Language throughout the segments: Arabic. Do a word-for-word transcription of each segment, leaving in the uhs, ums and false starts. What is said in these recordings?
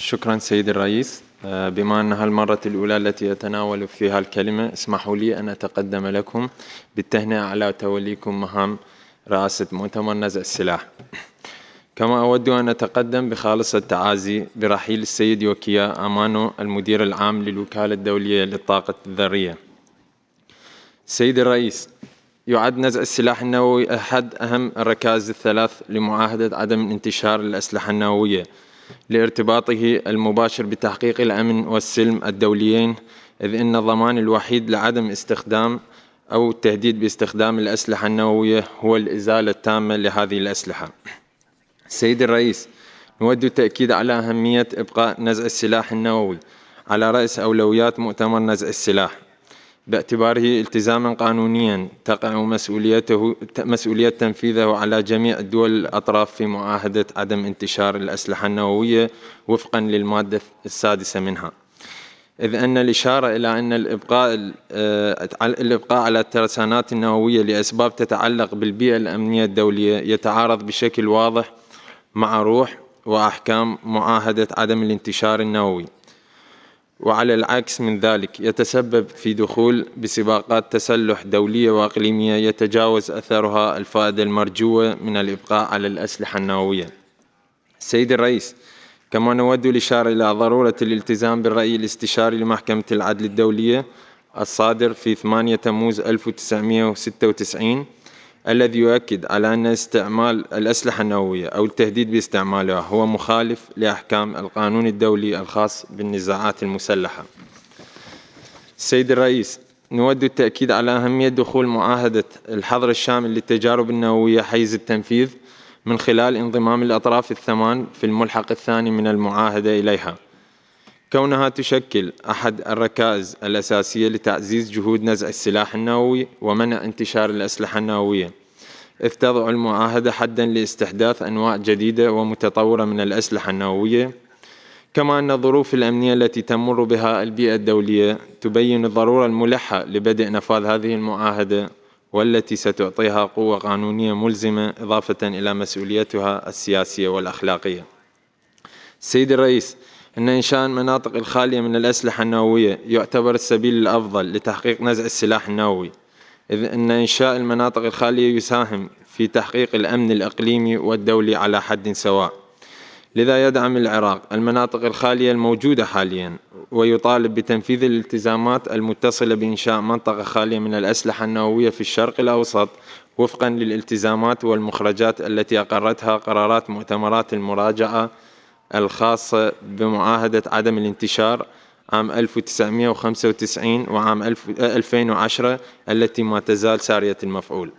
شكرا سيدي الرئيس. بما أنها المرة الأولى التي أتناول فيها الكلمة، اسمحوا لي أن أتقدم لكم بالتهنئة على توليكم مهام رئاسة مؤتمر نزع السلاح. كما أود أن أتقدم بخالص التعازي برحيل السيد يوكيا أمانو، المدير العام للوكالة الدولية للطاقة الذرية. سيدي الرئيس، يعد نزع السلاح النووي أحد أهم الركائز الثلاث لمعاهدة عدم انتشار الأسلحة النووية، لارتباطه المباشر بتحقيق الأمن والسلم الدوليين، إذ إن الضمان الوحيد لعدم استخدام أو التهديد باستخدام الأسلحة النووية هو الإزالة التامة لهذه الأسلحة. سيد الرئيس، نود التأكيد على أهمية إبقاء نزع السلاح النووي على رأس أولويات مؤتمر نزع السلاح، باعتباره التزاما قانونيا تقع مسؤوليته مسؤولية تنفيذه على جميع الدول الأطراف في معاهدة عدم انتشار الأسلحة النووية وفقا للمادة السادسة منها، إذ أن الإشارة إلى أن الإبقاء الإبقاء على الترسانات النووية لأسباب تتعلق بالبيئة الأمنية الدولية يتعارض بشكل واضح مع روح وأحكام معاهدة عدم الانتشار النووي، وعلى العكس من ذلك يتسبب في دخول بسباقات تسلح دولية وإقليمية يتجاوز أثرها الفائدة المرجوة من الإبقاء على الأسلحة النووية. سيد الرئيس، كما نود الإشارة إلى ضرورة الالتزام بالرأي الاستشاري لمحكمة العدل الدولية الصادر في ثمانية تموز ألف وتسعمائة وستة وتسعين، الذي يؤكد على أن استعمال الأسلحة النووية أو التهديد باستعمالها هو مخالف لأحكام القانون الدولي الخاص بالنزاعات المسلحة. سيد الرئيس، نود التأكيد على أهمية دخول معاهدة الحظر الشامل للتجارب النووية حيز التنفيذ من خلال انضمام الأطراف الثمان في الملحق الثاني من المعاهدة إليها، كونها تشكل أحد الركائز الأساسية لتعزيز جهود نزع السلاح النووي ومنع انتشار الأسلحة النووية، إذ تضع المعاهدة حداً لاستحداث أنواع جديدة ومتطورة من الأسلحة النووية. كما أن الظروف الأمنية التي تمر بها البيئة الدولية تبين الضرورة الملحة لبدء نفاذ هذه المعاهدة، والتي ستعطيها قوة قانونية ملزمة إضافة إلى مسؤوليتها السياسية والأخلاقية. سيد الرئيس، إن إنشاء المناطق الخالية من الأسلحة النووية يعتبر السبيل الأفضل لتحقيق نزع السلاح النووي، إذ أن إنشاء المناطق الخالية يساهم في تحقيق الأمن الإقليمي والدولي على حد سواء. لذا يدعم العراق المناطق الخالية الموجودة حالياً، ويطالب بتنفيذ الالتزامات المتصلة بإنشاء منطقة خالية من الأسلحة النووية في الشرق الأوسط وفقاً للالتزامات والمخرجات التي أقرتها قرارات مؤتمرات المراجعة الخاصة بمعاهدة عدم الانتشار عام ألف وتسعمائة وخمسة وتسعين وعام ألفين وعشرة التي ما تزال سارية المفعول.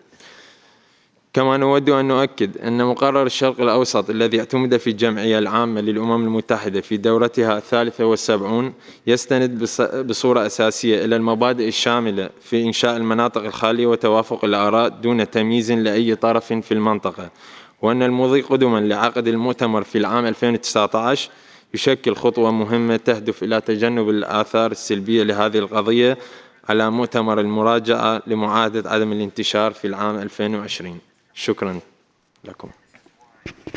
كما نود أن نؤكد أن مقرر الشرق الأوسط الذي اعتمد في الجمعية العامة للأمم المتحدة في دورتها الثالثة والسبعون يستند بصورة أساسية إلى المبادئ الشاملة في إنشاء المناطق الخالية وتوافق الآراء دون تمييز لأي طرف في المنطقة، وأن المضي قدما لعقد المؤتمر في العام ألفين وتسعة عشر يشكل خطوة مهمة تهدف إلى تجنب الآثار السلبية لهذه القضية على مؤتمر المراجعة لمعاهدة عدم الانتشار في العام ألفين وعشرين. شكرا لكم.